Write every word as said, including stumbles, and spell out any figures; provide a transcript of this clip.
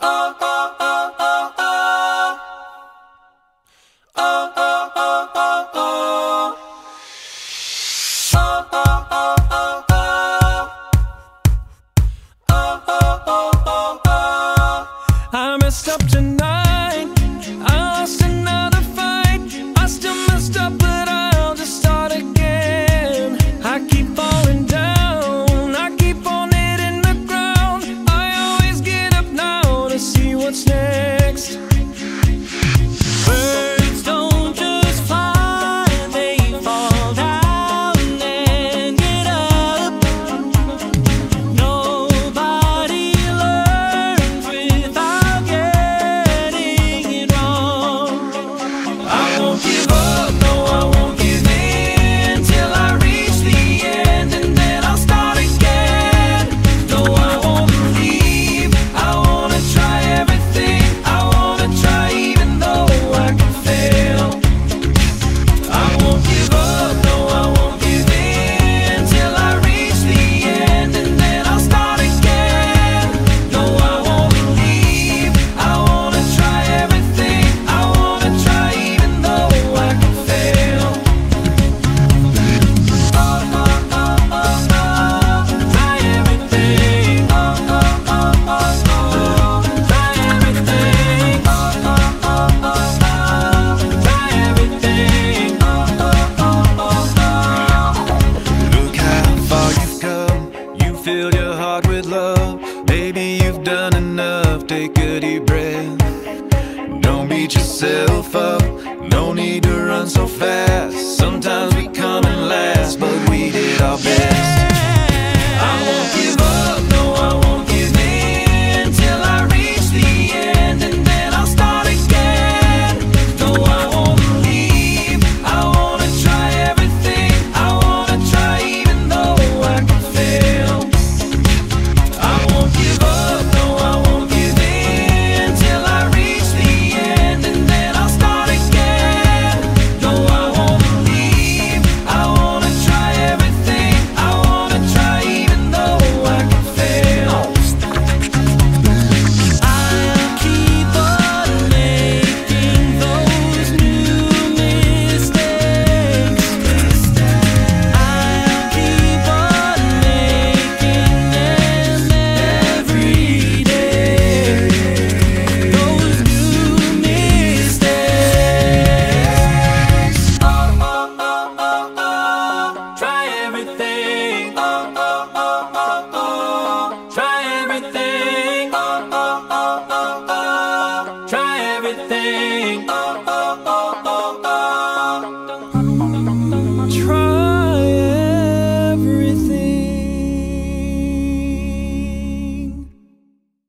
Oh, oh, oh, oh, oh. Oh, oh, oh, oh, oh. Oh, oh, oh, oh, oh. Oh, oh, oh, oh, oh. I messed up tonight. I lost another fight. I still messed up, but I'll just start again. I keep falling down. I keep on hitting the ground. I always get up now to see what's next. Birds don't just fly, they fall down and get up. Nobody learns without getting it wrong. I won't give up, no, I won't give in till I reach the end, and then I'll start again. No, I won't leave, I wanna try everything. I wanna try even though I can fail. I won't give up, no, I won't give in till I reach the end, and then I'll start again. No, I won't leave, I wanna try everything. I wanna try even though I can fail. Oh, oh, oh, oh, oh. Try everything. Oh, oh, oh, oh, oh. Try everything. Oh, oh, oh, oh, oh. Try everything. Oh, oh, oh, oh, oh. Look how far you've come. You filled your heart with love. Baby, you've done enough. Take a deep breath. Don't beat yourself up. No need to run so fast. Sometimes we come in last, but we did our best.